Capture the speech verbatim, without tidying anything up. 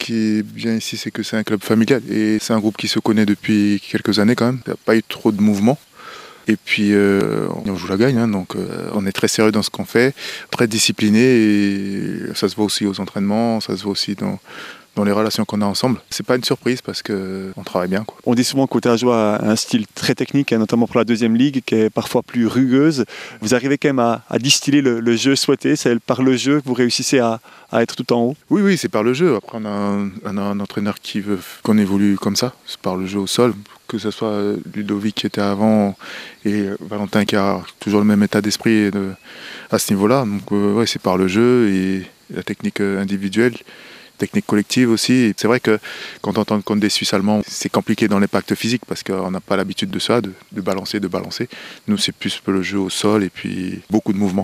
qui est bien ici, c'est que c'est un club familial et c'est un groupe qui se connaît depuis quelques années quand même. Il n'y a pas eu trop de mouvements. Et puis, euh, on joue la gagne, hein, donc euh, on est très sérieux dans ce qu'on fait, très discipliné et ça se voit aussi aux entraînements, ça se voit aussi dans, dans les relations qu'on a ensemble. C'est pas une surprise parce qu'on travaille bien, quoi. On dit souvent que Auterjois a un style très technique, hein, notamment pour la deuxième ligue, qui est parfois plus rugueuse. Vous arrivez quand même à, à distiller le, le jeu souhaité, c'est par le jeu que vous réussissez à, à être tout en haut? Oui, oui, c'est par le jeu. Après, on a un, on a un entraîneur qui veut qu'on évolue comme ça, c'est par le jeu au sol. Que ce soit Ludovic qui était avant et Valentin qui a toujours le même état d'esprit de, à ce niveau-là. Donc euh, ouais, c'est par le jeu et la technique individuelle, technique collective aussi. Et c'est vrai que quand on entend contre des Suisses allemands, c'est compliqué dans l'impact physique parce qu'on n'a pas l'habitude de ça, de, de balancer, de balancer. Nous, c'est plus le jeu au sol et puis beaucoup de mouvements.